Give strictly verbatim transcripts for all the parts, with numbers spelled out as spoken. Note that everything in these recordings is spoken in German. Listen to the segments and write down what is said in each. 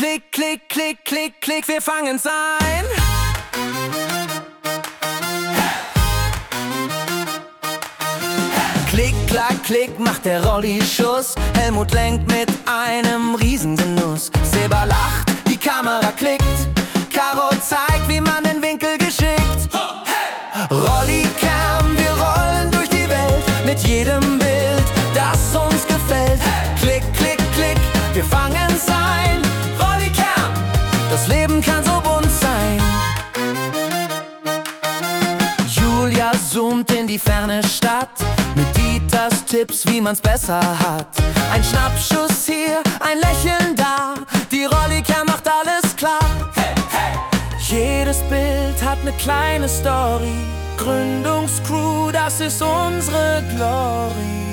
klick, klick, klick, klick, klick, wir fangen's ein. Klick, klack, klick, macht der Rolli Schuss. Helmut lenkt mit einem Riesengenuss. Seba lacht, die Kamera klickt. Caro zeigt, wie man den Winkel geschickt. Rollicam, wir rollen durch die Welt mit jedem Bild, das uns gefällt. Klick, klick, klick, wir fangen's ein. Rollicam, das Leben kann so bunt sein. Julia zoomt in die ferne Stadt mit Dieters Tipps, wie man's besser hat. Ein Schnappschuss hier, ein Lächeln da, die Rollicam macht alles klar. Hey, hey. Jedes Bild hat ne kleine Story. Gründungscrew, das ist unsere Glory.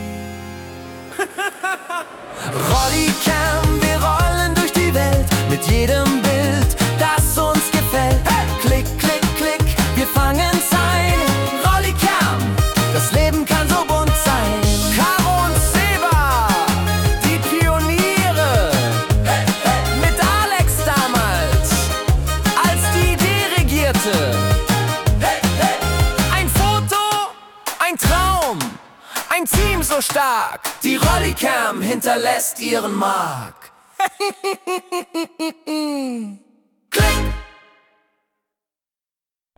Rollicam, wir rollen durch die Welt mit jedem Bild, das uns gefällt. Hey. Klick, klick, klick, wir fangen's ein. Rollicam, das Leben kann so bunt sein. Caro und Seba, die Pioniere. Hey, hey. Mit Alex damals, als die Idee regierte. Hey, hey. Ein Foto, ein Traum, ein Team so stark. Die Rollicam hinterlässt ihren Mark. Klick!